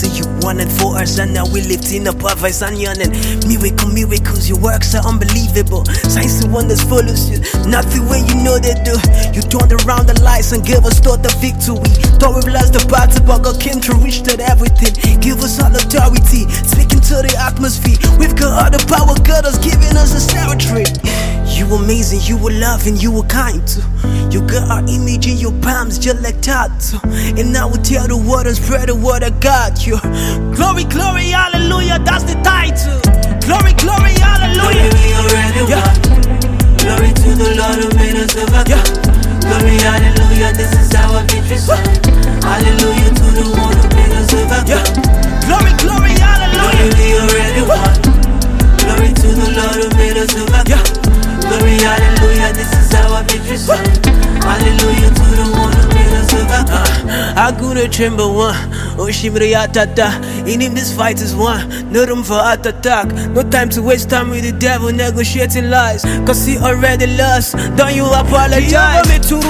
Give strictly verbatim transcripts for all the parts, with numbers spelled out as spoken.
So you won it for us, and now we lifting up our voice and yawning. Miracle, miracles, your works are unbelievable. Signs and wonders follow you, not the way you know they do. You turned around the lights and gave us thought the victory. Thought we've lost the battle, but God came to reach that everything. Give us all authority, speaking to the atmosphere. We've got all the power, God has given us a territory. You amazing, you were loving, you were kind too. You got our image in your palms just like tattoo. And I will tell the world and spread the word I got you. Glory, glory, hallelujah, that's the title. Glory, glory, hallelujah. Glory, we already won. Yeah. Glory to the Lord who made us overcome. Yeah. Glory, hallelujah, this is our victory song. Hallelujah to the one who made us overcome. Yeah. Glory, glory, hallelujah. Glory, we already won. Glory to the Lord who made us overcome. Yeah. Glory, hallelujah, this is our victory song. Hallelujah to the one who made us overcome. I go to chamber one, Oshimri Atata. In him this fight is won, no room for heart attack. No time to waste time with the devil negotiating lies, cause he already lost, don't you apologize.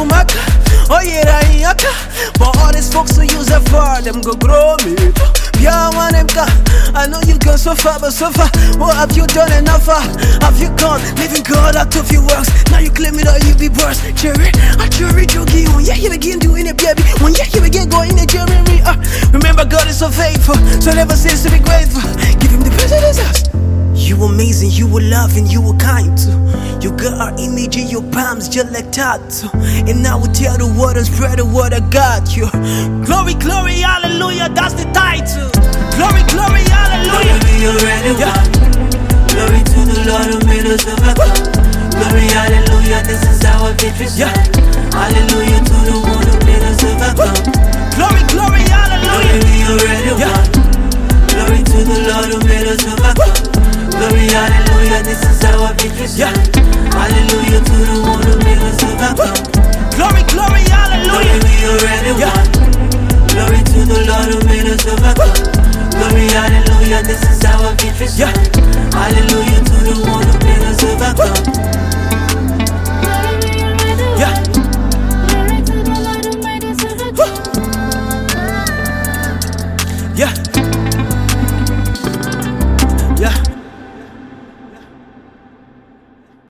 Oh yeah, but all these folks who use it for them go grow me. Yeah, man, them car. I know you've gone so far, but so far, what have you done enough for? Have you gone, living God out of your works? Now you claim it or you be burst. Cherry, I cherry jogi. When yeah, you begin doing it, baby. When yeah, you begin going in Jerry. Uh, remember, God is so faithful, so never cease to be grateful. Give him the praise that is us. You amazing, you were loving, you were kind too. You got our image in your palms just like tattoo. And I will tell the world and spread the word I got you. Glory, glory, hallelujah, that's the title. Glory, glory, hallelujah. Glory, we already won. Yeah. Glory to the Lord who made us overcome. Glory, hallelujah, this is our victory song. Yeah. Hallelujah to the one who made us overcome. Glory, glory, hallelujah. Glory, we already Yeah. won. Glory to the Lord who made us overcome. Glory, hallelujah, this is our victory song. Yeah. Hallelujah to the one who made us overcome. Glory, glory, Glory, hallelujah. we already Yeah. won. Glory to the Lord who made us overcome. Glory, hallelujah, this is our victory song. Yeah.